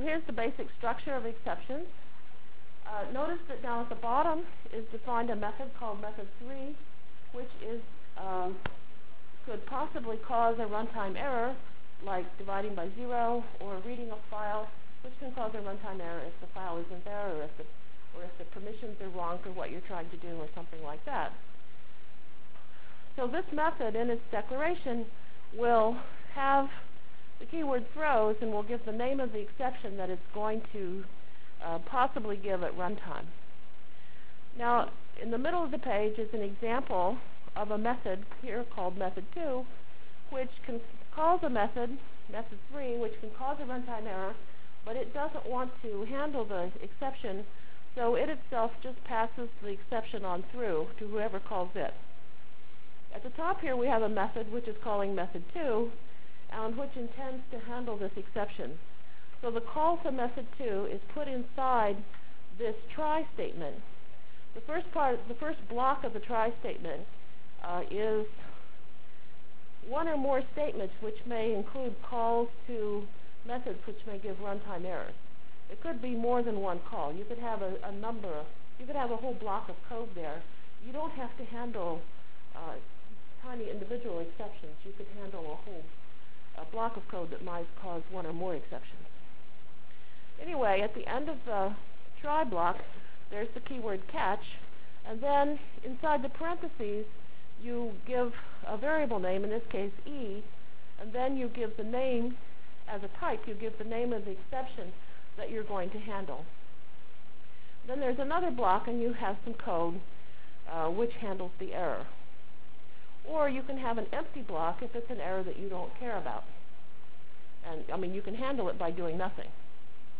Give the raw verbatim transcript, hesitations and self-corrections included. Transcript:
here's the basic structure of exceptions. Uh, notice that now at the bottom is defined a method called method three, which is um, could possibly cause a runtime error, like dividing by zero or reading a file, which can cause a runtime error if the file isn't there, or if the or if the permissions are wrong for what you're trying to do, or something like that. So this method in its declaration will have the keyword throws and will give the name of the exception that it's going to uh, possibly give at runtime. Now, in the middle of the page is an example of a method here called method two, which can calls a method, method three, which can cause a runtime error, but it doesn't want to handle the exception, so it itself just passes the exception on through to whoever calls it. At the top here we have a method which is calling method two, and which intends to handle this exception. So the call to method two is put inside this try statement. The first part, the first block of the try statement uh, is one or more statements which may include calls to methods which may give runtime errors. It could be more than one call. You could have a, a number, you could have a whole block of code there. You don't have to handle uh, tiny individual exceptions. You could handle a whole a block of code that might cause one or more exceptions. Anyway, at the end of the try block, there's the keyword catch, and then inside the parentheses, you give a variable name, in this case E, and then you give the name as a type, you give the name of the exception that you're going to handle. Then there's another block, and you have some code uh, which handles the error. Or you can have an empty block if it's an error that you don't care about. And, I mean, you can handle it by doing nothing.